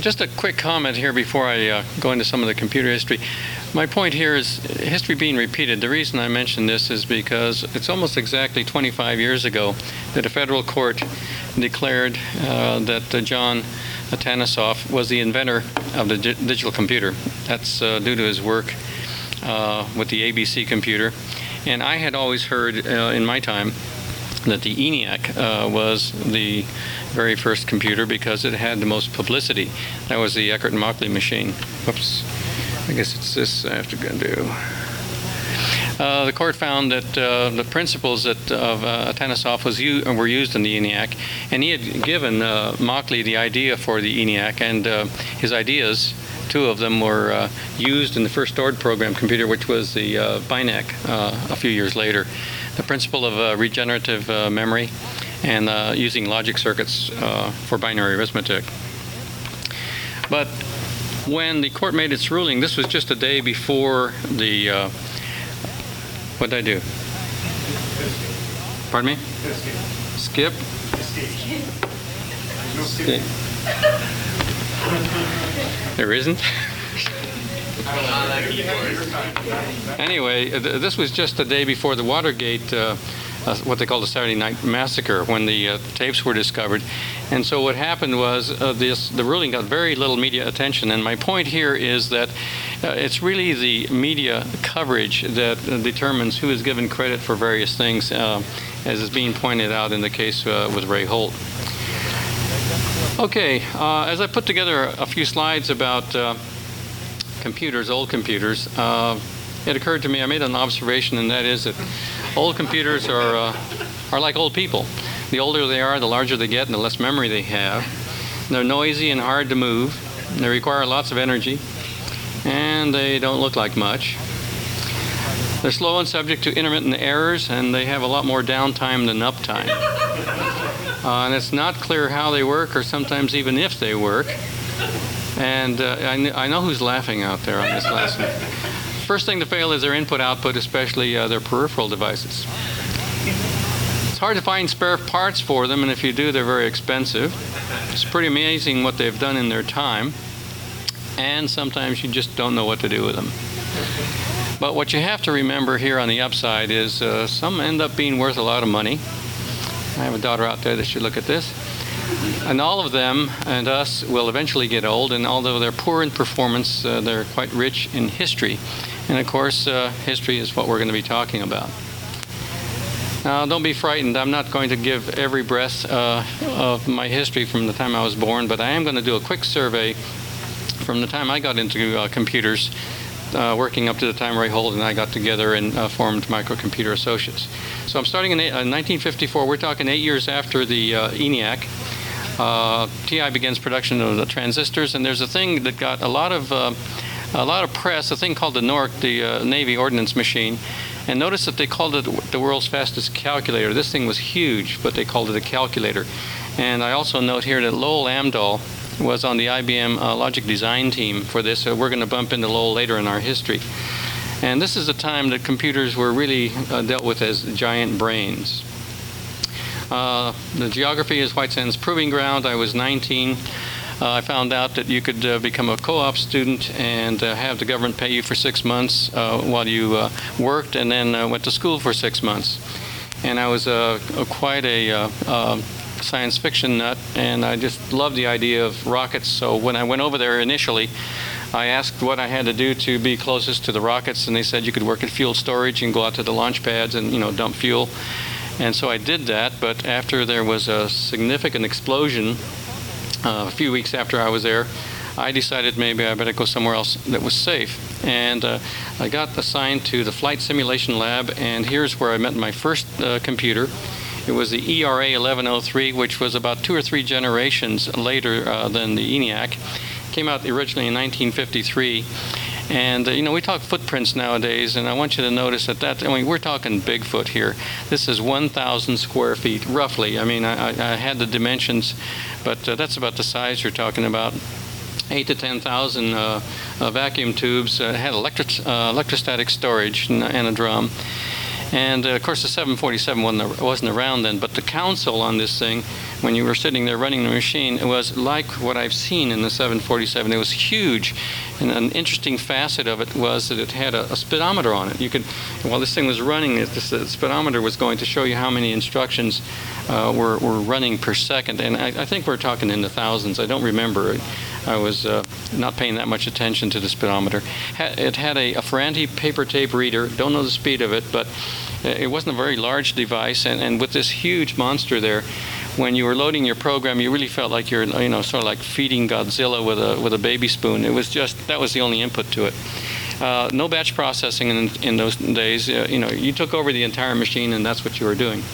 Just a quick comment here before I go into some of the computer history. My point here is history being repeated. The reason I mention this is because it's almost exactly 25 years ago that a federal court declared that John Atanasoff was the inventor of the digital computer. That's due to his work with the ABC computer. And I had always heard in my time that the ENIAC was the very first computer because it had the most publicity. That was the Eckert and Mauchly machine. Whoops. I guess it's this I have to go do. The court found that the principles of Atanasoff were used in the ENIAC, and he had given Mauchly the idea for the ENIAC, and his ideas, two of them, were used in the first stored program computer, which was the BINAC a few years later. The principle of regenerative memory and using logic circuits for binary arithmetic. But when the court made its ruling, this was just a day before the, what did I do? Pardon me? Skip? Skip. There isn't? Anyway, this was just the day before the Watergate, what they call the Saturday Night Massacre, when the tapes were discovered. And so what happened was the ruling got very little media attention. And my point here is that it's really the media coverage that determines who is given credit for various things, as is being pointed out in the case with Ray Holt. Okay, as I put together a few slides about computers, old computers, it occurred to me, I made an observation, and that is that old computers are like old people. The older they are, the larger they get and the less memory they have. They're noisy and hard to move. They require lots of energy, and they don't look like much. They're slow and subject to intermittent errors, and they have a lot more downtime than uptime. And it's not clear how they work, or sometimes even if they work. And I know who's laughing out there on this lesson. First thing to fail is their input-output, especially their peripheral devices. It's hard to find spare parts for them, and if you do, they're very expensive. It's pretty amazing what they've done in their time, and sometimes you just don't know what to do with them. But what you have to remember here on the upside is some end up being worth a lot of money. I have a daughter out there that should look at this. And all of them and us will eventually get old, and although they're poor in performance, they're quite rich in history. And of course, history is what we're going to be talking about. Now, don't be frightened. I'm not going to give every breath of my history from the time I was born, but I am going to do a quick survey from the time I got into computers, working up to the time Ray Holt and I got together and formed Microcomputer Associates. So I'm starting in 1954. We're talking 8 years after the ENIAC. TI begins production of the transistors, and there's a thing that got a lot of press, a thing called the NORC, the Navy Ordnance Machine. And notice that they called it the world's fastest calculator. This thing was huge, but they called it a calculator. And I also note here that Lowell Amdahl was on the IBM logic design team for this. We're going to bump into Lowell later in our history. And this is the time that computers were really dealt with as giant brains. The geography is White Sands Proving Ground. I was 19. I found out that you could become a co-op student and have the government pay you for 6 months while you worked, and then went to school for 6 months. And I was quite a science fiction nut, and I just loved the idea of rockets. So when I went over there initially, I asked what I had to do to be closest to the rockets, and they said you could work at fuel storage and go out to the launch pads and dump fuel. And so I did that, but after there was a significant explosion a few weeks after I was there, I decided maybe I better go somewhere else that was safe. And I got assigned to the Flight Simulation Lab, and here's where I met my first computer. It was the ERA 1103, which was about 2 or 3 generations later than the ENIAC. Came out originally in 1953. And, we talk footprints nowadays, and I want you to notice that we're talking Bigfoot here. This is 1,000 square feet, roughly. I mean, I had the dimensions, but that's about the size you're talking about. 8 to 10,000 vacuum tubes. It had electrostatic storage and a drum. And of course, the 747 wasn't around then, but the console on this thing, when you were sitting there running the machine, it was like what I've seen in the 747. It was huge, and an interesting facet of it was that it had a speedometer on it. You could, while this thing was running, the speedometer was going to show you how many instructions were running per second, and I think we're talking in the thousands. I don't remember. I was not paying that much attention to the speedometer. It had a Ferranti paper tape reader. Don't know the speed of it, but it wasn't a very large device. And with this huge monster there, when you were loading your program, you really felt like you're, sort of like feeding Godzilla with a baby spoon. It was just, that was the only input to it. No batch processing in those days. You took over the entire machine, and that's what you were doing.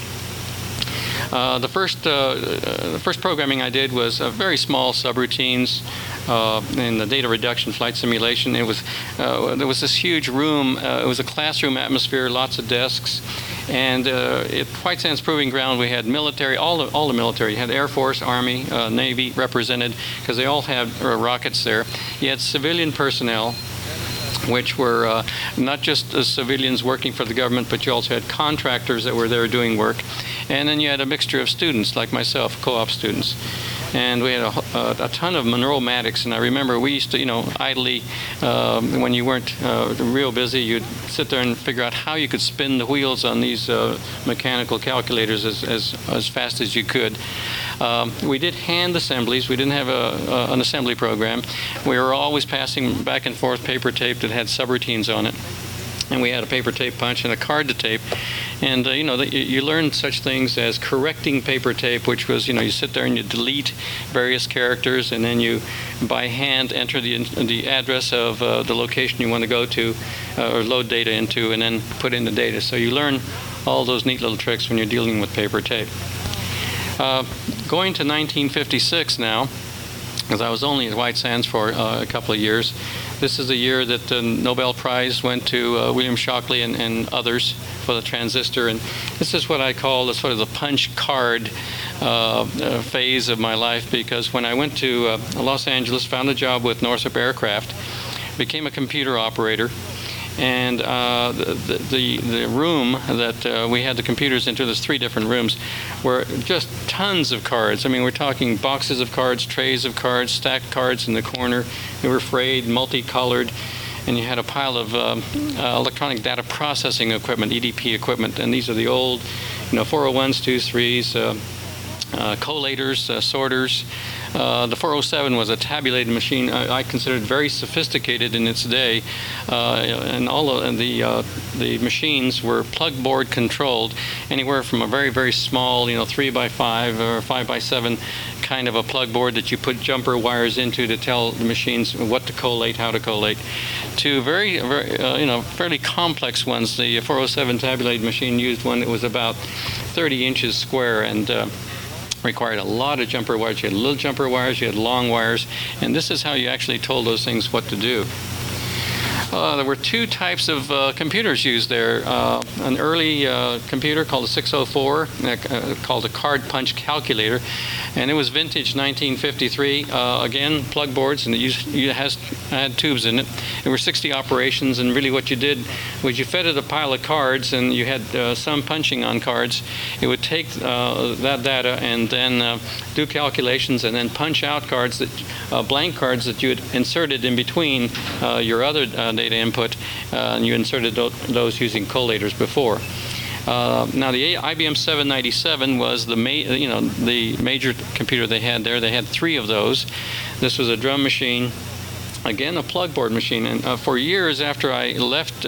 The first programming I did was very small subroutines in the data reduction flight simulation. It was there was this huge room. It was a classroom atmosphere, lots of desks, and at White Sands Proving Ground we had military, all the military. You had Air Force, Army, Navy represented because they all had rockets there. You had civilian personnel, which were not just civilians working for the government, but you also had contractors that were there doing work. And then you had a mixture of students like myself, co-op students. And we had a ton of Monroe Matics, and I remember we used to, idly, when you weren't real busy, you'd sit there and figure out how you could spin the wheels on these mechanical calculators as fast as you could. We did hand assemblies. We didn't have an assembly program. We were always passing back and forth paper tape that had subroutines on it. And we had a paper tape punch and a card to tape. And, you learned such things as correcting paper tape, which was, you sit there and you delete various characters, and then you, by hand, enter the address of the location you want to go to or load data into, and then put in the data. So you learn all those neat little tricks when you're dealing with paper tape. Going to 1956 now, because I was only at White Sands for a couple of years. This is the year that the Nobel Prize went to William Shockley and others for the transistor, and this is what I call the sort of the punch card phase of my life, because when I went to Los Angeles, found a job with Northrop Aircraft, became a computer operator, and the room that we had the computers into, there's 3 different rooms, were just tons of cards. I mean, we're talking boxes of cards, trays of cards, stacked cards in the corner. They were frayed, multicolored, and you had a pile of electronic data processing equipment, EDP equipment, and these are the old, 401s, 2s, 3s, collators, sorters. The 407 was a tabulated machine I considered very sophisticated in its day, and all of the machines were plug board controlled, anywhere from a very, very small, 3x5 or 5x7 kind of a plug board that you put jumper wires into to tell the machines what to collate, how to collate, to very, very fairly complex ones. The 407 tabulated machine used one that was about 30 inches square and required a lot of jumper wires. You had little jumper wires, you had long wires, and this is how you actually told those things what to do. There were 2 types of computers used there. An early computer called a 604, called a card punch calculator, and it was vintage 1953. Again, plug boards, and it had tubes in it. There were 60 operations, and really what you did was you fed it a pile of cards, and you had some punching on cards. It would take that data and then do calculations, and then punch out cards, blank cards that you had inserted in between your other data input, and you inserted those using collators before. Now the IBM 797 was the major computer they had there. They had 3 of those. This was a drum machine, again a plug board machine, and for years after I left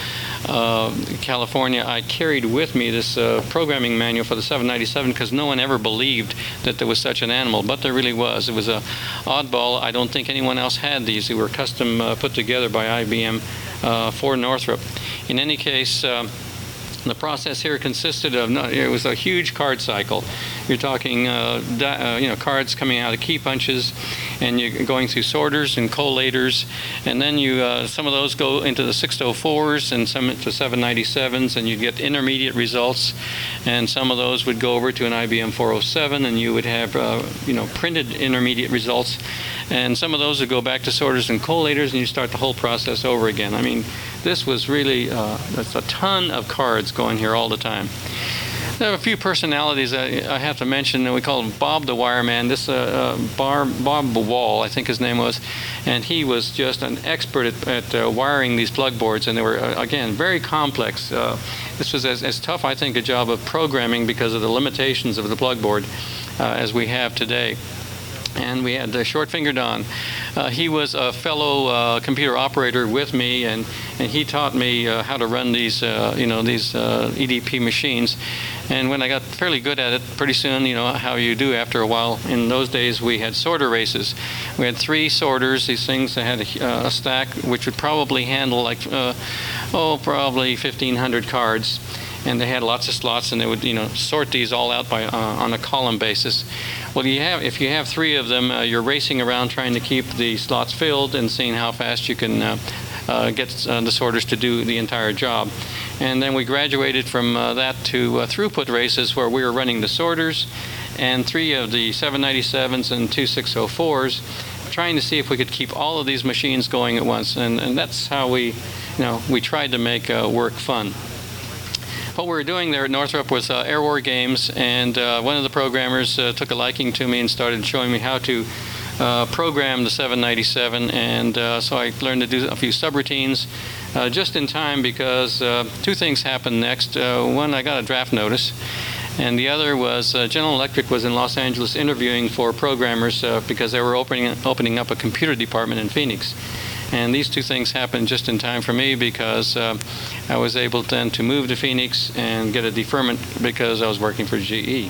California, I carried with me this programming manual for the 797 because no one ever believed that there was such an animal, but there really was. It was a oddball. I don't think anyone else had these. They were custom put together by IBM for Northrop. In any case, the process here consisted of, it was a huge card cycle. You're talking cards coming out of key punches, and you're going through sorters and collators, and then some of those go into the 604s and some into 797s, and you get intermediate results, and some of those would go over to an IBM 407, and you would have printed intermediate results, and some of those would go back to sorters and collators, and you start the whole process over again. I mean, this was really that's a ton of cards going here all the time. There are a few personalities I have to mention. We call him Bob the Wireman. This Bob Wall, I think his name was, and he was just an expert at wiring these plug boards, and they were, again, very complex. This was as tough, I think, a job of programming because of the limitations of the plug board as we have today. And we had Short-Finger Don. He was a fellow computer operator with me, and he taught me how to run these EDP machines. And when I got fairly good at it, pretty soon, how you do after a while, in those days we had sorter races. We had 3 sorters, these things that had a stack which would probably handle probably 1,500 cards. And they had lots of slots, and they would sort these all out on a column basis. Well, if you have 3 of them, you're racing around trying to keep the slots filled and seeing how fast you can get the sorters to do the entire job. And then we graduated from that to throughput races, where we were running the sorters and 3 of the 797s and 2 604s, trying to see if we could keep all of these machines going at once. And that's how we tried to make work fun. What we were doing there at Northrop was Air War games, and one of the programmers took a liking to me and started showing me how to program the 797, and so I learned to do a few subroutines just in time, because 2 things happened next. One, I got a draft notice, and the other was General Electric was in Los Angeles interviewing for programmers because they were opening up a computer department in Phoenix. And these 2 things happened just in time for me, because I was able then to move to Phoenix and get a deferment because I was working for GE.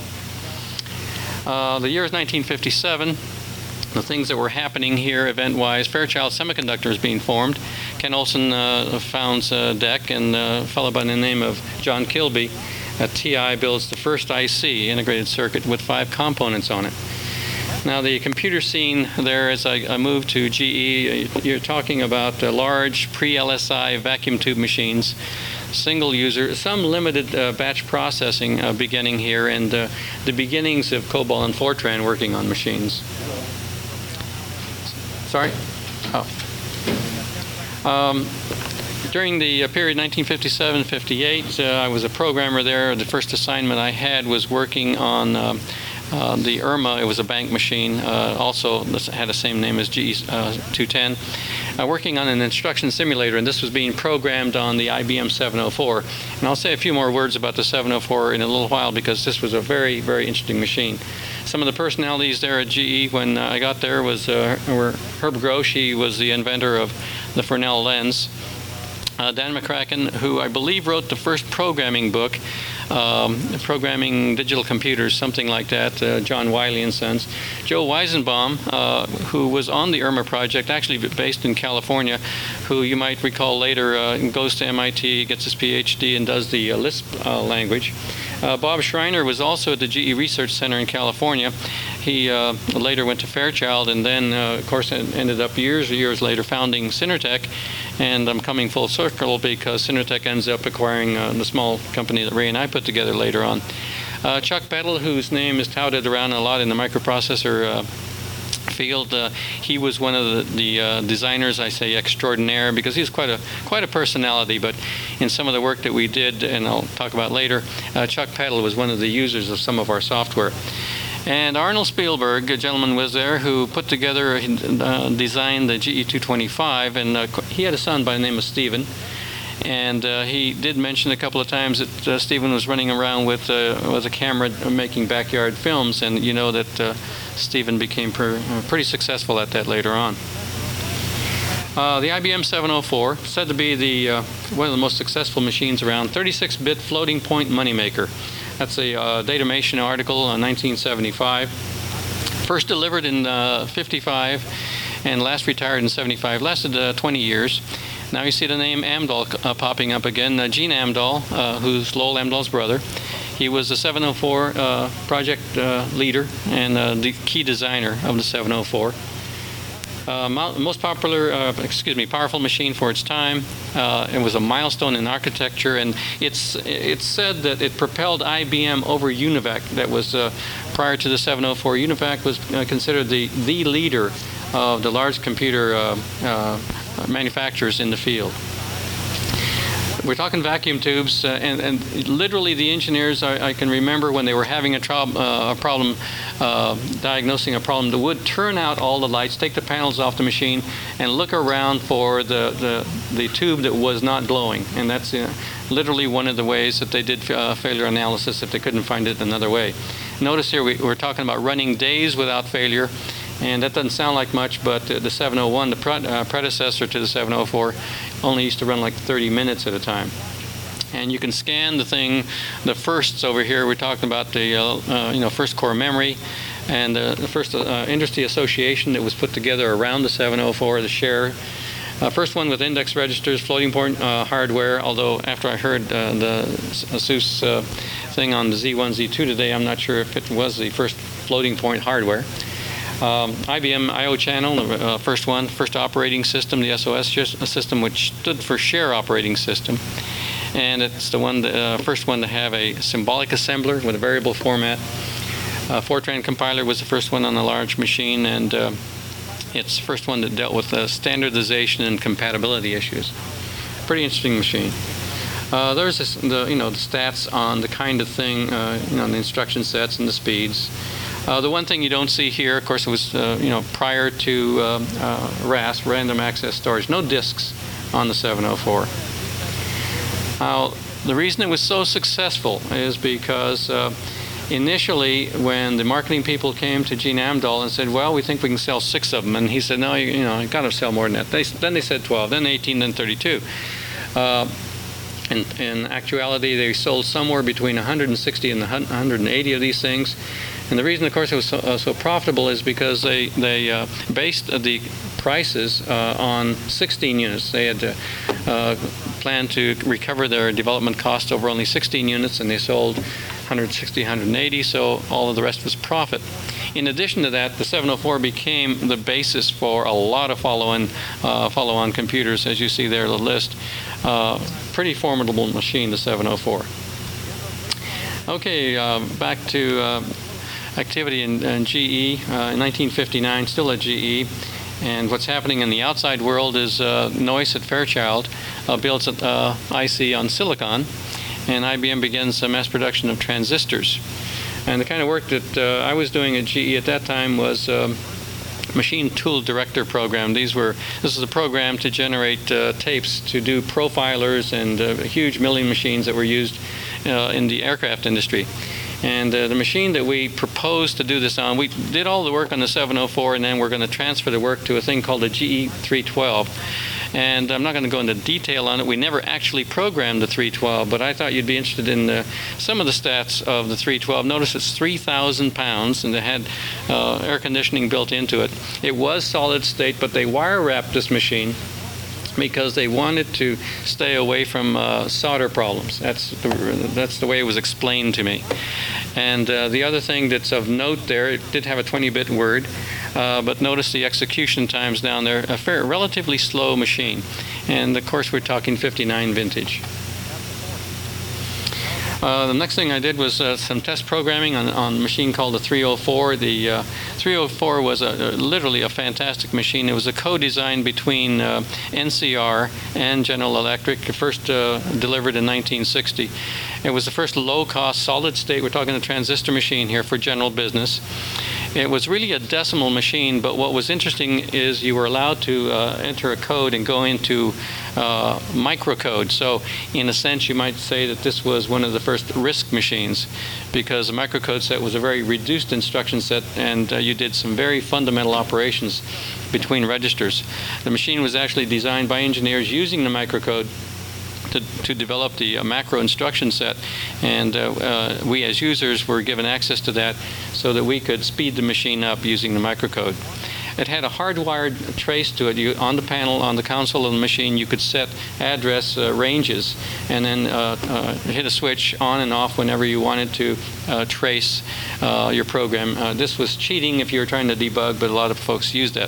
The year is 1957. The things that were happening here event-wise: Fairchild Semiconductor is being formed. Ken Olsen founds DEC, and a fellow by the name of John Kilby at TI builds the first IC, integrated circuit, with 5 components on it. Now, the computer scene there, as I moved to GE, you're talking about large pre-LSI vacuum tube machines, single user, some limited batch processing beginning here, and the beginnings of COBOL and Fortran working on machines. Sorry? Oh. During the period 1957-58, I was a programmer there. The first assignment I had was working on the IRMA. It was a bank machine, also had the same name as GE210, working on an instruction simulator, and this was being programmed on the IBM 704. And I'll say a few more words about the 704 in a little while, because this was a very, very interesting machine. Some of the personalities there at GE when I got there were Herb Grosch. He was the inventor of the Fresnel lens. Dan McCracken, who I believe wrote the first programming book, Programming Digital Computers, something like that, John Wiley and Sons. Joe Weizenbaum, who was on the IRMA project, actually based in California, who you might recall later goes to MIT, gets his PhD, and does the Lisp language. Bob Schreiner was also at the GE Research Center in California. He later went to Fairchild, and then, of course, ended up years later founding Synertech. And I'm coming full circle because Synertech ends up acquiring the small company that Ray and I put together later on. Chuck Bettel, whose name is touted around a lot in the microprocessor field, he was one of the designers, I say extraordinaire, because he's quite a personality. But in some of the work that we did, and I'll talk about later, Chuck Bettel was one of the users of some of our software. And Arnold Spielberg, a gentleman, was there who put together, designed the GE225, and he had a son by the name of Stephen. And he did mention a couple of times that Stephen was running around with a camera making backyard films, and you know that Stephen became pretty successful at that later on. The IBM 704, said to be one of the most successful machines around, 36-bit floating point moneymaker. That's a Datamation article in 1975. First delivered in 55 and last retired in 75. Lasted 20 years. Now you see the name Amdahl popping up again. Gene Amdahl, who's Lowell Amdahl's brother. He was the 704 project leader and the key designer of the 704. Most powerful machine for its time. It was a milestone in architecture, and it's said that it propelled IBM over UNIVAC. That was prior to the 704. UNIVAC was considered the leader of the large computer manufacturers in the field. We're talking vacuum tubes, and literally the engineers, I can remember when they were having a problem, diagnosing a problem, they would turn out all the lights, take the panels off the machine, and look around for the tube that was not glowing. And that's literally one of the ways that they did failure analysis if they couldn't find it another way. Notice here we're talking about running days without failure. And that doesn't sound like much, but the 701, the predecessor to the 704, only used to run like 30 minutes at a time. And you can scan the thing, the firsts over here. We're talking about the first core memory and the first industry association that was put together around the 704, the share. First one with index registers, floating point hardware, although after I heard the ASUS thing on the Z1, Z2 today, I'm not sure if it was the first floating point hardware. IBM I/O channel, the first operating system, the SOS system, which stood for Share Operating System, and it's the first one to have a symbolic assembler with a variable format. Fortran compiler was the first one on the large machine, and it's the first one that dealt with standardization and compatibility issues. Pretty interesting machine. There's the stats on the kind of thing, the instruction sets and the speeds. The one thing you don't see here, of course, it was prior to RAS, Random Access Storage, no disks on the 704. Now, the reason it was so successful is because initially, when the marketing people came to Gene Amdahl and said, "Well, we think we can sell 6 of them," and he said, "No, you got to sell more than that." Then they said 12, then 18, then 32. In actuality, they sold somewhere between 160 and 180 of these things. And the reason, of course, it was so profitable is because they based the prices on 16 units. They had planned to recover their development cost over only 16 units, and they sold 160, 180, so all of the rest was profit. In addition to that, the 704 became the basis for a lot of follow-on computers, as you see there, the list. Pretty formidable machine, the 704. Okay, back to activity in GE. In 1959, still at GE. And what's happening in the outside world is Noyce at Fairchild builds an IC on silicon, and IBM begins mass production of transistors. And the kind of work that I was doing at GE at that time was Machine Tool Director program. This is a program to generate tapes to do profilers and huge milling machines that were used in the aircraft industry. And the machine that we proposed to do this on, we did all the work on the 704, and then we're going to transfer the work to a thing called the GE 312. And I'm not going to go into detail on it. We never actually programmed the 312, but I thought you'd be interested in some of the stats of the 312. Notice it's 3,000 pounds, and it had air conditioning built into it. It was solid state, but they wire wrapped this machine because they wanted to stay away from solder problems. That's the way it was explained to me. And the other thing that's of note there, it did have a 20-bit word, but notice the execution times down there, a relatively slow machine. And of course, we're talking 59 vintage. The next thing I did was some test programming on a machine called the 304. The 304 was literally a fantastic machine. It was a co-design between NCR and General Electric, first delivered in 1960. It was the first low-cost solid state, we're talking a transistor machine here, for general business. It was really a decimal machine, but what was interesting is you were allowed to enter a code and go into microcode. So in a sense, you might say that this was one of the first RISC machines, because the microcode set was a very reduced instruction set, and you did some very fundamental operations between registers. The machine was actually designed by engineers using the microcode to develop the macro instruction set, and we as users were given access to that so that we could speed the machine up using the microcode. it had a hardwired trace to it. On the panel, on the console of the machine, you could set address ranges and then hit a switch on and off whenever you wanted to trace your program. This was cheating if you were trying to debug, but a lot of folks used that.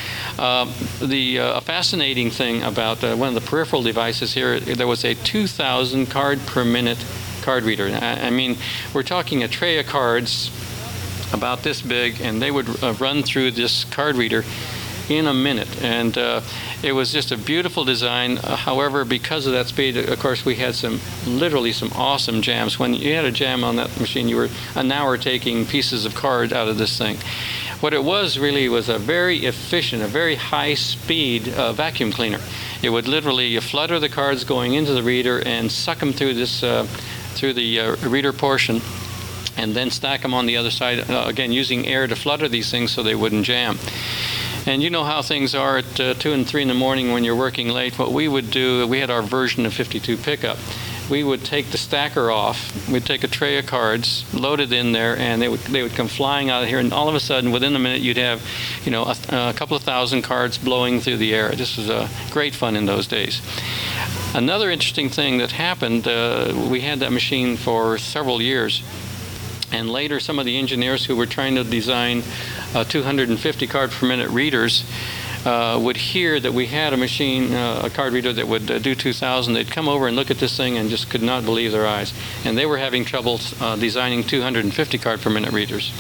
The fascinating thing about one of the peripheral devices here, there was a 2,000 card per minute card reader. I mean, we're talking a tray of cards about this big, and they would run through this card reader in a minute. And it was just a beautiful design. However, because of that speed, of course, we had literally some awesome jams. When you had a jam on that machine, you were an hour taking pieces of card out of this thing. What it was really was a very efficient, a very high-speed vacuum cleaner. It would literally flutter the cards going into the reader and suck them through this through the reader portion, and then stack them on the other side, again using air to flutter these things so they wouldn't jam. And you know how things are at 2 and 3 in the morning when you're working late. What we would do, we had our version of 52 pickup. We would take the stacker off, we'd take a tray of cards, load it in there, and they would come flying out of here, and all of a sudden, within a minute, you'd have, you know, a couple of thousand cards blowing through the air. This was great fun in those days. Another interesting thing that happened, we had that machine for several years, and later some of the engineers who were trying to design 250 card per minute readers would hear that we had a machine, a card reader that would do 2,000. They'd come over and look at this thing and just could not believe their eyes. And they were having trouble designing 250 card per minute readers.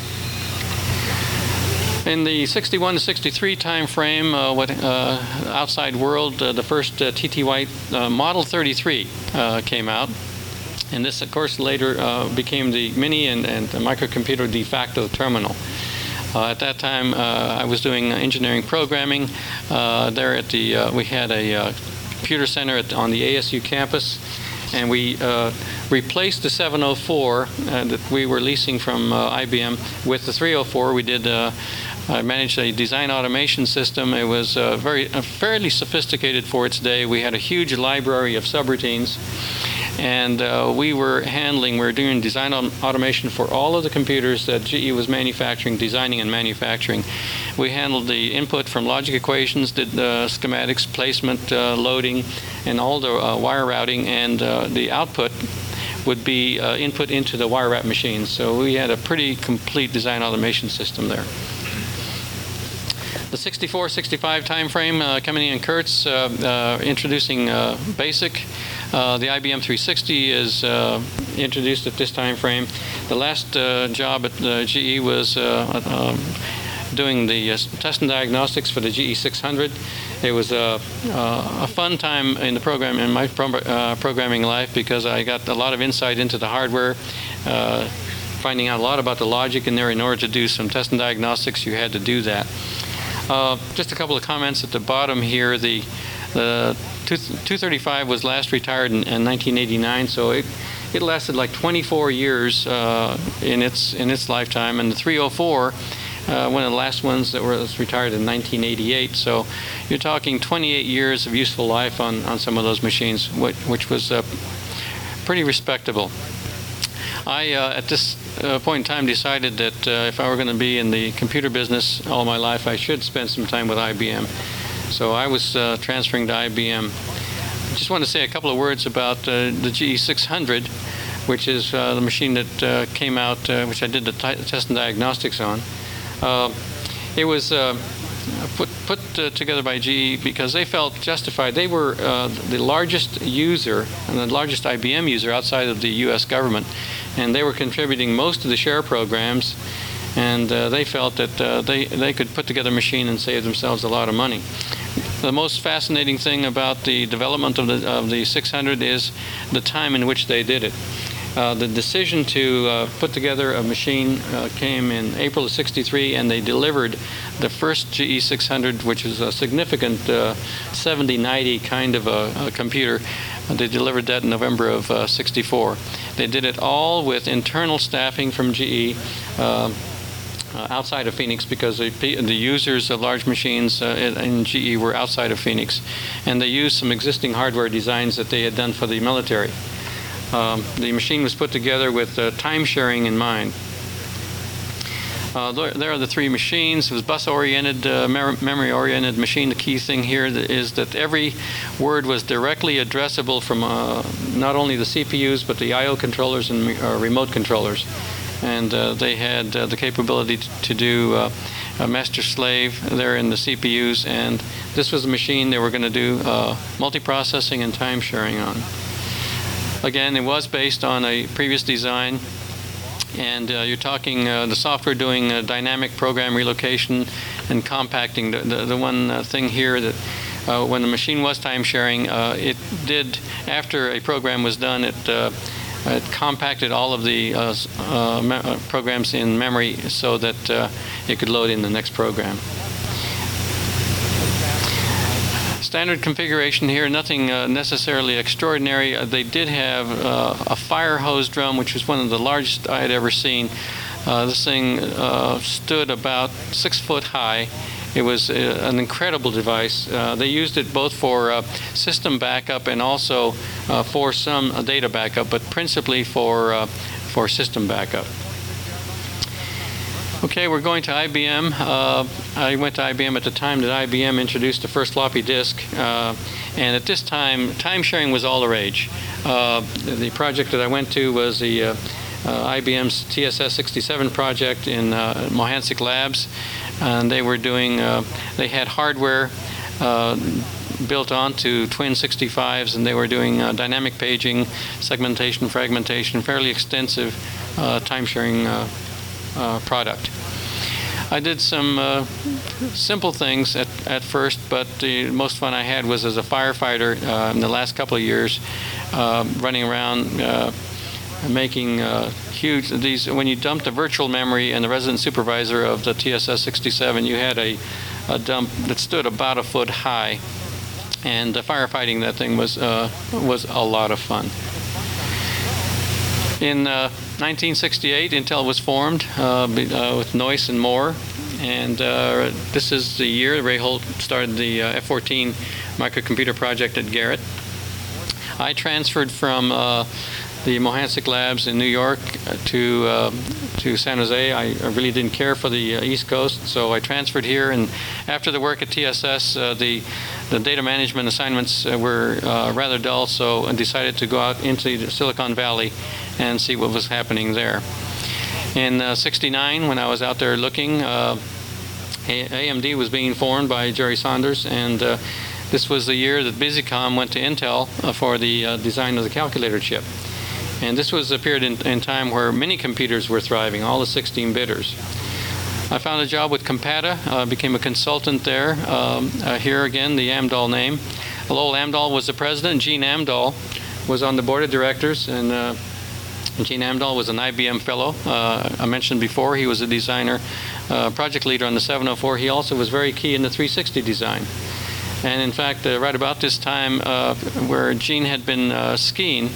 In the 61 to 63 time frame, outside world, the first TT White Model 33 came out. And this, of course, later became the mini and the microcomputer de facto terminal. At that time, I was doing engineering programming there at the. We had a computer center on the ASU campus, and we replaced the 704 that we were leasing from IBM with the 304. We did. I managed a design automation system. It was fairly sophisticated for its day. We had a huge library of subroutines. And we were doing design automation for all of the computers that GE was manufacturing, designing and manufacturing. We handled the input from logic equations, did schematics, placement, loading, and all the wire routing, and the output would be input into the wire wrap machines. So we had a pretty complete design automation system there. The 64-65 time frame, Kameny and Kurtz introducing BASIC. The IBM 360 is introduced at this time frame. The last job at GE was doing the test and diagnostics for the GE 600. It was a fun time in the program, in my programming life, because I got a lot of insight into the hardware, finding out a lot about the logic in there. In order to do some test and diagnostics, you had to do that. Just a couple of comments at the bottom here. The 235 was last retired in 1989, so it lasted like 24 years in its lifetime. And the 304, one of the last ones that was retired in 1988. So you're talking 28 years of useful life on some of those machines, which was pretty respectable. I, at this point in time, decided that if I were going to be in the computer business all my life, I should spend some time with IBM. So I was transferring to IBM. I just want to say a couple of words about the GE 600, which is the machine that came out, which I did the test and diagnostics on. It was put together by GE because they felt justified. They were the largest user and the largest IBM user outside of the U.S. government, and they were contributing most of the share programs, and they felt that they could put together a machine and save themselves a lot of money. The most fascinating thing about the development of the 600 is the time in which they did it. The decision to put together a machine came in April of '63, and they delivered the first GE 600, which is a significant 7090 kind of a computer. They delivered that in November of '64. They did it all with internal staffing from GE outside of Phoenix, because the users of large machines in GE were outside of Phoenix, and they used some existing hardware designs that they had done for the military. The machine was put together with time sharing in mind. There are the three machines. It was bus-oriented, memory-oriented machine. The key thing here is that every word was directly addressable from not only the CPUs but the I/O controllers and remote controllers. And they had the capability to do a master-slave there in the CPUs, and this was the machine they were going to do multiprocessing and time sharing on. Again, it was based on a previous design. And you're talking the software doing dynamic program relocation and compacting. The one thing here that when the machine was time sharing, it did, after a program was done, it compacted all of the programs in memory so that it could load in the next program. Standard configuration here, nothing necessarily extraordinary. They did have a fire hose drum, which was one of the largest I had ever seen. This thing stood about 6 foot high. It was an incredible device. They used it both for system backup and also for some data backup, but principally for system backup. Okay, we're going to IBM. I went to IBM at the time that IBM introduced the first floppy disk, and at this time, time sharing was all the rage. The project that I went to was the IBM's TSS-67 project in Mohansic Labs, and they were doing. They had hardware built onto Twin 65s, and they were doing dynamic paging, segmentation, fragmentation, fairly extensive time sharing product. I did some simple things at first, but the most fun I had was as a firefighter in the last couple of years, running around making huge, when you dumped the virtual memory and the resident supervisor of the TSS-67, you had a dump that stood about a foot high, and firefighting that thing was a lot of fun. In 1968, Intel was formed with Noyce and Moore, and this is the year Ray Holt started the F-14 microcomputer project at Garrett. I transferred from the Mohansic Labs in New York to San Jose. I really didn't care for the East Coast, so I transferred here, and after the work at TSS, the data management assignments were rather dull, so I decided to go out into Silicon Valley and see what was happening there. In '69, when I was out there looking, AMD was being formed by Jerry Saunders, and this was the year that Busicom went to Intel for the design of the calculator chip. And this was a period in time where mini computers were thriving, all the 16-bitters. I found a job with Compata, became a consultant there. Here again, the Amdahl name. Lowell Amdahl was the president. Gene Amdahl was on the board of directors, and Gene Amdahl was an IBM fellow. I mentioned before he was a designer, project leader on the 704. He also was very key in the 360 design. And in fact, right about this time, where Gene had been skiing,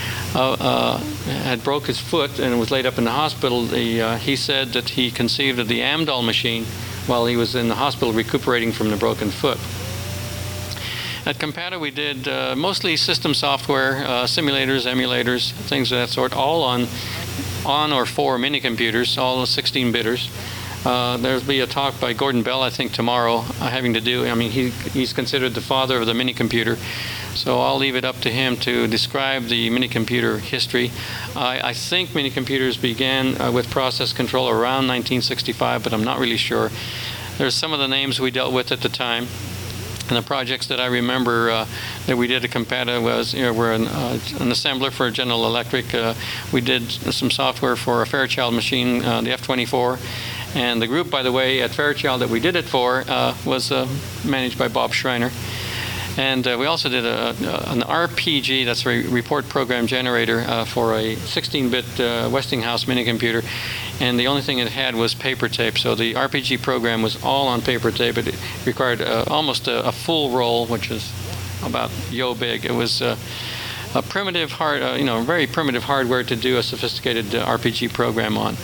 had broke his foot and was laid up in the hospital, he said that he conceived of the Amdahl machine while he was in the hospital recuperating from the broken foot. At Compata, we did mostly system software, simulators, emulators, things of that sort, all on or for mini computers, all the 16-bitters. There'll be a talk by Gordon Bell, I think, tomorrow, having to do, I mean, he's considered the father of the mini computer, so I'll leave it up to him to describe the mini computer history. I think mini computers began with process control around 1965, but I'm not really sure. There's some of the names we dealt with at the time. And the projects that I remember that we did at Compata was, we're an assembler for General Electric. We did some software for a Fairchild machine, the F-24. And the group, by the way, at Fairchild that we did it for was managed by Bob Schreiner. And we also did an RPG, that's a report program generator, for a 16-bit Westinghouse mini computer. And the only thing it had was paper tape. So the RPG program was all on paper tape. It required almost a full roll, which is about yo big. It was a primitive very primitive hardware to do a sophisticated RPG program on.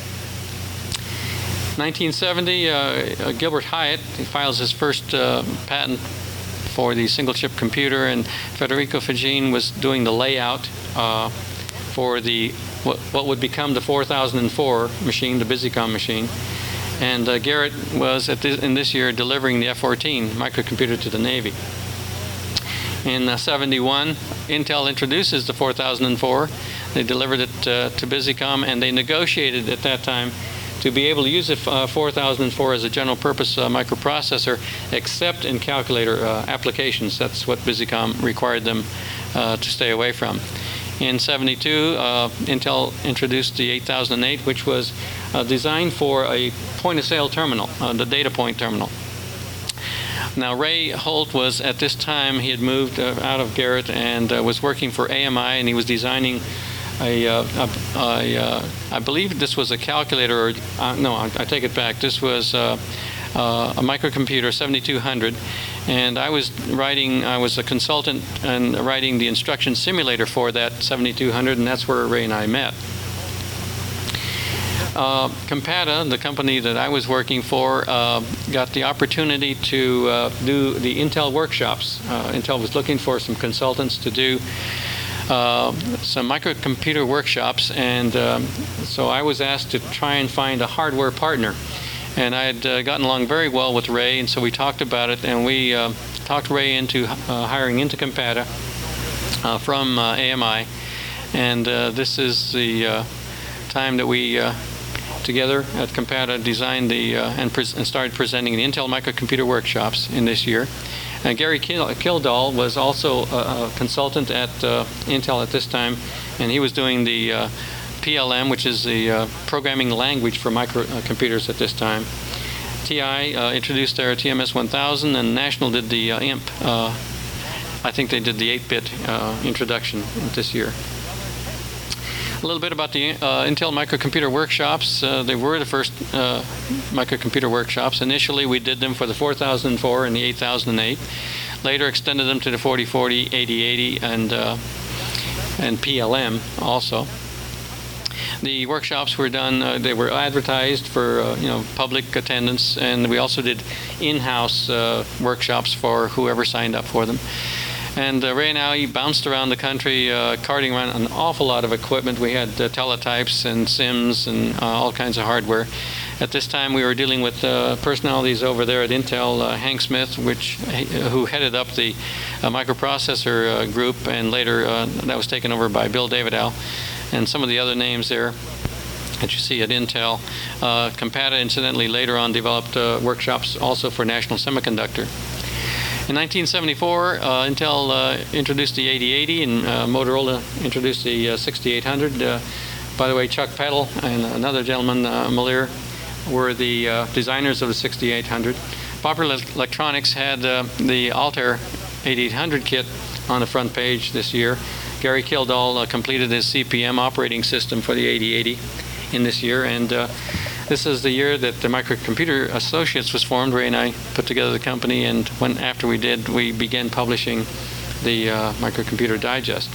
1970, Gilbert Hyatt files his first patent for the single-chip computer, and Federico Fagin was doing the layout for the what would become the 4004 machine, the Busicom machine. And Garrett was in this year delivering the F-14 microcomputer to the Navy. In 71, Intel introduces the 4004. They delivered it to Busicom, and they negotiated at that time to be able to use the 4004 as a general purpose microprocessor, except in calculator applications. That's what Busicom required them to stay away from. In 72, Intel introduced the 8008, which was designed for a point-of-sale terminal, the data point terminal. Now, Ray Holt was, at this time, he had moved out of Garrett and was working for AMI, and he was designing I believe this was a calculator, or no, I take it back. This was a microcomputer, 7200, and I was a consultant and writing the instruction simulator for that 7200, and that's where Ray and I met. Compata, the company that I was working for, got the opportunity to do the Intel workshops. Intel was looking for some consultants to do some microcomputer workshops, and so I was asked to try and find a hardware partner. And I had gotten along very well with Ray, and so we talked about it, and we talked Ray into hiring into Compata from AMI. And this is the time that we together at Compata designed and started presenting the Intel microcomputer workshops in this year. Gary Kildall was also a consultant at Intel at this time, and he was doing the PLM, which is the programming language for microcomputers at this time. TI introduced their TMS 1000, and National did the IMP. I think they did the 8-bit introduction this year. A little bit about the Intel microcomputer workshops. They were the first microcomputer workshops. Initially, we did them for the 4004 and the 8008. Later, extended them to the 4040, 8080, and PLM also. The workshops were done. They were advertised for public attendance, and we also did in-house workshops for whoever signed up for them. And Ray and I bounced around the country, carting around an awful lot of equipment. We had teletypes and SIMs and all kinds of hardware. At this time, we were dealing with personalities over there at Intel, Hank Smith, who headed up the microprocessor group, and later that was taken over by Bill Davidow, and some of the other names there that you see at Intel. Compata, incidentally, later on developed workshops also for National Semiconductor. In 1974, Intel introduced the 8080, and Motorola introduced the 6800. By the way, Chuck Peddle and another gentleman, Malir, were the designers of the 6800. Popular Electronics had the Altair 8800 kit on the front page this year. Gary Kildall completed his CP/M operating system for the 8080 in this year, and this is the year that the Microcomputer Associates was formed. Ray and I put together the company, and after we did, we began publishing the Microcomputer Digest.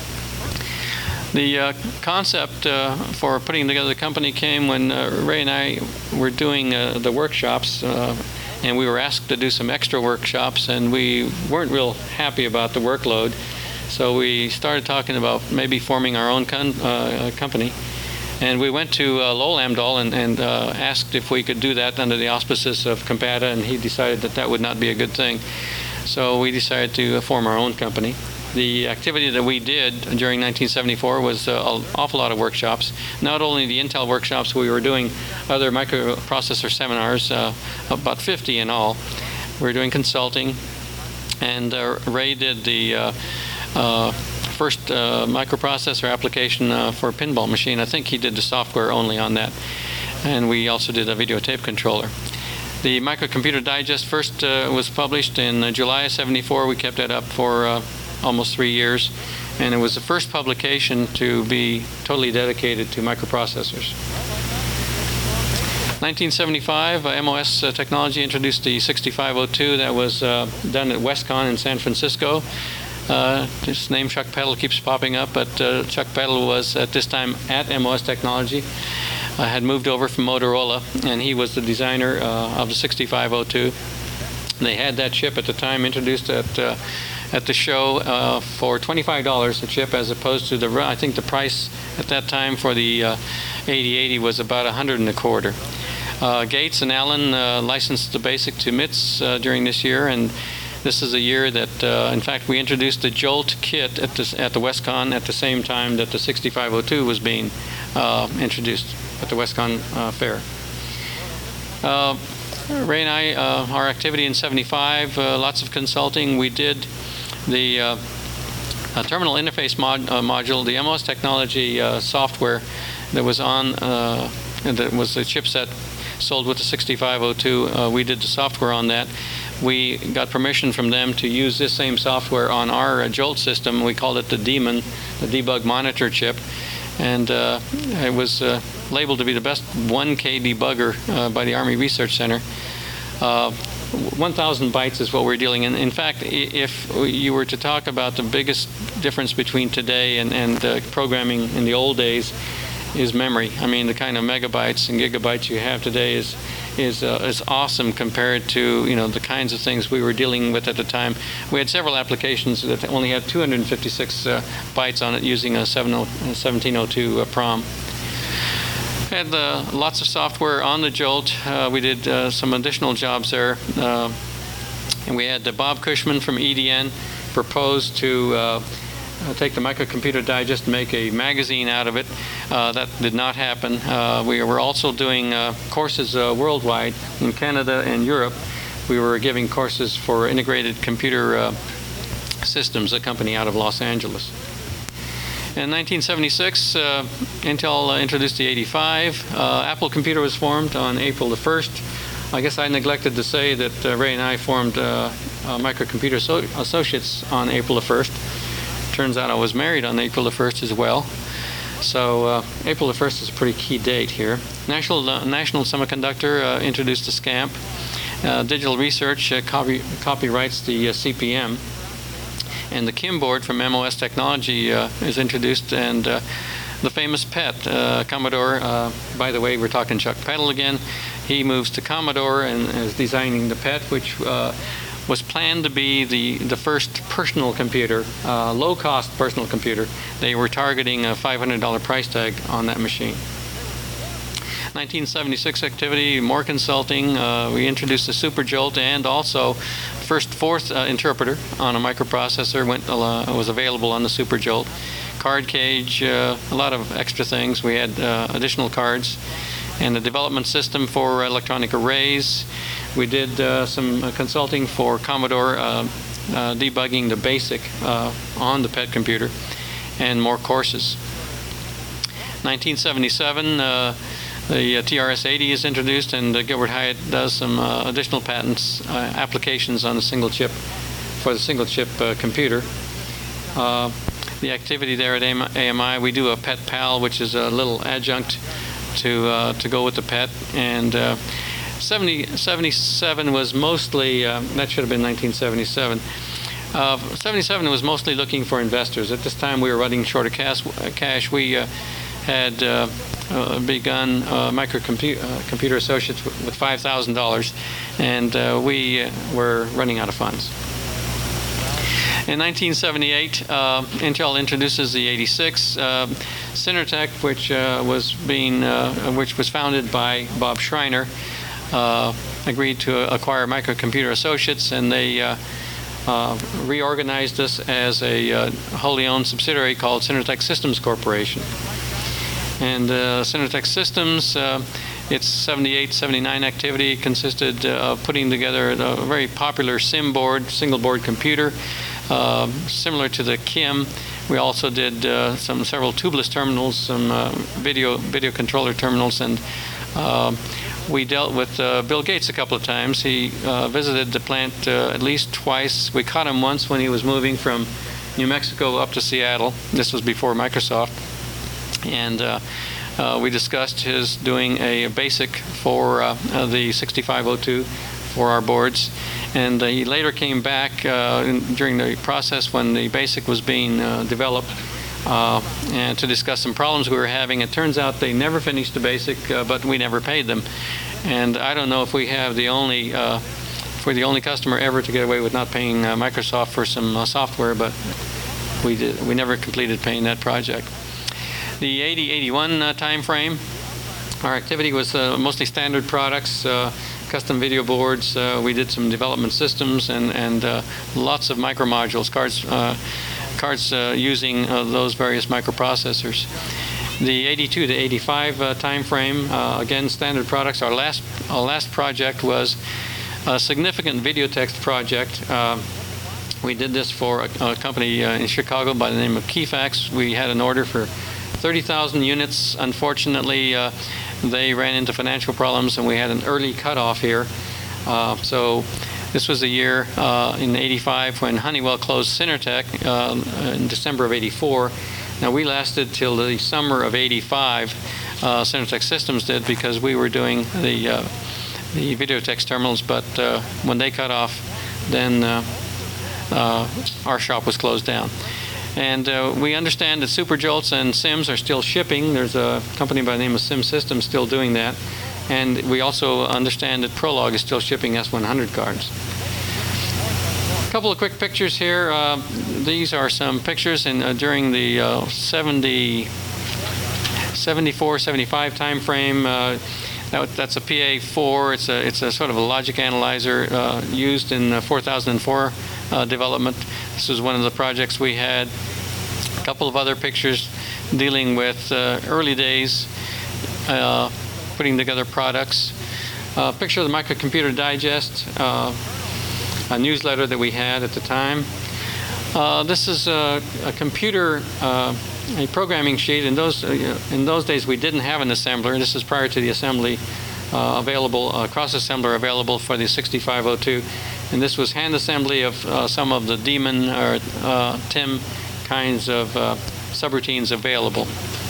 The concept for putting together the company came when Ray and I were doing the workshops, and we were asked to do some extra workshops, and we weren't real happy about the workload, so we started talking about maybe forming our own company. And we went to Lowell Amdahl and asked if we could do that under the auspices of Compata, and he decided that that would not be a good thing. So we decided to form our own company. The activity that we did during 1974 was an awful lot of workshops. Not only the Intel workshops, we were doing other microprocessor seminars, about 50 in all. We were doing consulting, and Ray did the first microprocessor application for a pinball machine. I think he did the software only on that. And we also did a videotape controller. The Microcomputer Digest first was published in July of '74. We kept that up for almost 3 years. And it was the first publication to be totally dedicated to microprocessors. 1975, MOS Technology introduced the 6502. That was done at Westcon in San Francisco. This name Chuck Peddle keeps popping up, but Chuck Peddle was at this time at MOS Technology, had moved over from Motorola, and he was the designer of the 6502. They had that chip at the time introduced at the show for $25 a chip, as opposed to I think the price at that time for the 8080 was about $100 and a quarter. Gates and Allen licensed the BASIC to MITS during this year, and this is a year that, in fact, we introduced the Jolt kit at the WestCon at the same time that the 6502 was being introduced at the WestCon fair. Ray and I, our activity in '75, lots of consulting. We did the terminal interface module, the MOS technology software that was on, that was the chipset sold with the 6502. We did the software on that. We got permission from them to use this same software on our Jolt system. We called it the Demon, the debug monitor chip. And it was labeled to be the best 1K debugger by the Army Research Center. 1,000 bytes is what we're dealing in. In fact, if you were to talk about the biggest difference between today and programming in the old days, is memory. I mean, the kind of megabytes and gigabytes you have today is awesome compared to, you know, the kinds of things we were dealing with at the time. We had several applications that only had 256 bytes on it using a 1702 PROM. We had lots of software on the Jolt. We did some additional jobs there. And we had Bob Cushman from EDN propose to take the Microcomputer Digest and make a magazine out of it. That did not happen. We were also doing courses worldwide in Canada and Europe. We were giving courses for Integrated Computer Systems, a company out of Los Angeles. In 1976, Intel introduced the 85. Apple Computer was formed on April the 1st. I guess I neglected to say that Ray and I formed Microcomputer Associates on April the 1st. Turns out I was married on April the 1st as well. So April the 1st is a pretty key date here. National Semiconductor introduced the SCAMP. Digital Research copyrights the CPM. And the Kim board from MOS Technology is introduced, and the famous PET, Commodore, by the way, we're talking Chuck Peddle again. He moves to Commodore and is designing the PET, which was planned to be the first personal computer, low-cost personal computer. They were targeting a $500 price tag on that machine. 1976 activity, more consulting. We introduced the Super Jolt and also fourth interpreter on a microprocessor was available on the Super Jolt. Card cage, a lot of extra things. We had additional cards. And the development system for electronic arrays. We did some consulting for Commodore, debugging the BASIC on the PET computer, and more courses. 1977, the TRS-80 is introduced, and Gilbert Hyatt does some additional patents, applications on the single chip, for the single chip computer. The activity there at AMI, we do a PET PAL, which is a little adjunct to go with the PET, and 77 was mostly, that should have been 1977. 77 was mostly looking for investors. At this time we were running short of cash. We had begun Microcomputer Associates with $5,000, and we were running out of funds. In 1978, Intel introduces the 86. Synertec, which was founded by Bob Schreiner, agreed to acquire Microcomputer Associates, and they reorganized us as a wholly owned subsidiary called Synertec Systems Corporation. And Synertec Systems, its 78, 79 activity consisted of putting together a very popular SIM board, single board computer, similar to the Kim. We also did several tubeless terminals, some video controller terminals, and we dealt with Bill Gates a couple of times. He visited the plant at least twice. We caught him once when he was moving from New Mexico up to Seattle. This was before Microsoft. And we discussed his doing a BASIC for the 6502 for our boards. And he later came back during the process when the BASIC was being developed and to discuss some problems we were having. It turns out they never finished the BASIC, but we never paid them. And I don't know if we have if we're the only customer ever to get away with not paying Microsoft for some software, but we never completed paying that project. The 80-81 time frame, Our activity was mostly standard products, custom video boards. We did some development systems and lots of micromodules, cards using those various microprocessors. The 82 to 85 time frame, again, standard products. Our last project was a significant video text project. We did this for a company in Chicago by the name of Keyfax. We had an order for 30,000 units. Unfortunately, they ran into financial problems, and we had an early cutoff here. So this was the year in '85 when Honeywell closed Synertec in December of '84. Now, we lasted till the summer of '85, Synertec Systems did, because we were doing the Videotex terminals, but when they cut off, then our shop was closed down. And we understand that Super Jolts and SIMs are still shipping. There's a company by the name of Sim Systems still doing that. And we also understand that Prolog is still shipping S100 cards. A couple of quick pictures here. These are some pictures during the 74, 75 time frame. That's a PA4. It's a sort of a logic analyzer used in 4004 development. This was one of the projects we had. A couple of other pictures dealing with early days, putting together products. A picture of the Microcomputer Digest, a newsletter that we had at the time. This is a computer, a programming sheet. In those days, we didn't have an assembler. This is prior to the assembly available, cross-assembler available for the 6502. And this was hand assembly of some of the daemon or TIM kinds of subroutines available.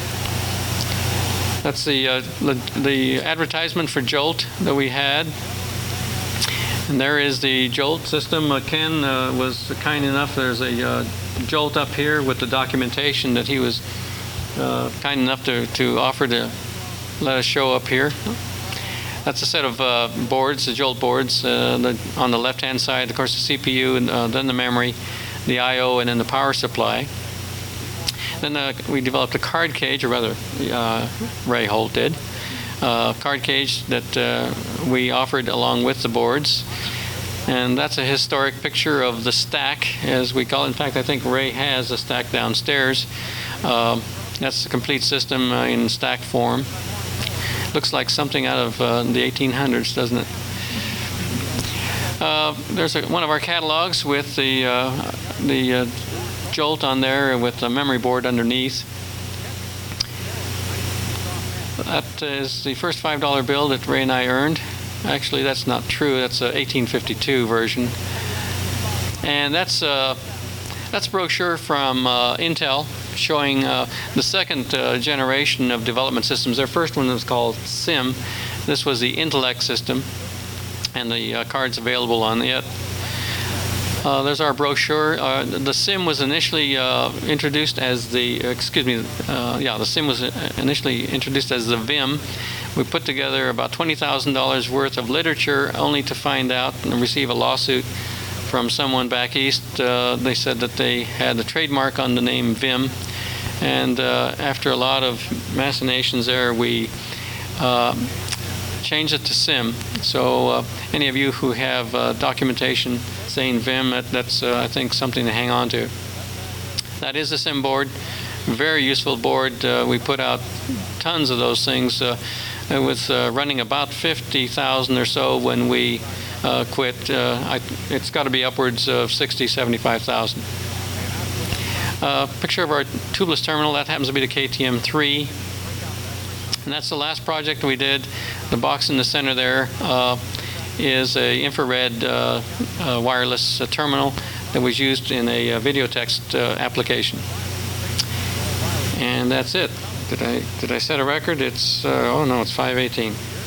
That's the advertisement for Jolt that we had. And there is the Jolt system. Ken was kind enough. There's a Jolt up here with the documentation that he was kind enough to offer to let us show up here. That's a set of boards, the Jolt boards. On the left-hand side, of course, the CPU, and then the memory, the I/O, and then the power supply. Then we developed a card cage, or rather, Ray Holt did. Card cage that we offered along with the boards. And that's a historic picture of the stack, as we call it. In fact, I think Ray has a stack downstairs. That's the complete system in stack form. Looks like something out of the 1800s, doesn't it? There's one of our catalogs with the Jolt on there with the memory board underneath. That is the first $5 bill that Ray and I earned. Actually, that's not true. That's a 1852 version. And that's a brochure from Intel showing the second generation of development systems. Their first one was called SIM. This was the Intellect system, and the cards available on it. There's our brochure. The SIM was initially introduced as the, the SIM was initially introduced as the VIM. We put together about $20,000 worth of literature only to find out and receive a lawsuit from someone back east. They said that they had a trademark on the name VIM. And after a lot of machinations there, we changed it to SIM. So any of you who have documentation saying VIM, that's I think something to hang on to. That is a SIM board, very useful board. We put out tons of those things. It was running about 50,000 or so when we quit. It's got to be upwards of 60, 75,000. Picture of our tubeless terminal. That happens to be the KTM3. And that's the last project we did. The box in the center there is a infrared wireless terminal that was used in a video text application. And that's it. Did I set a record? It's oh no, it's 5:18.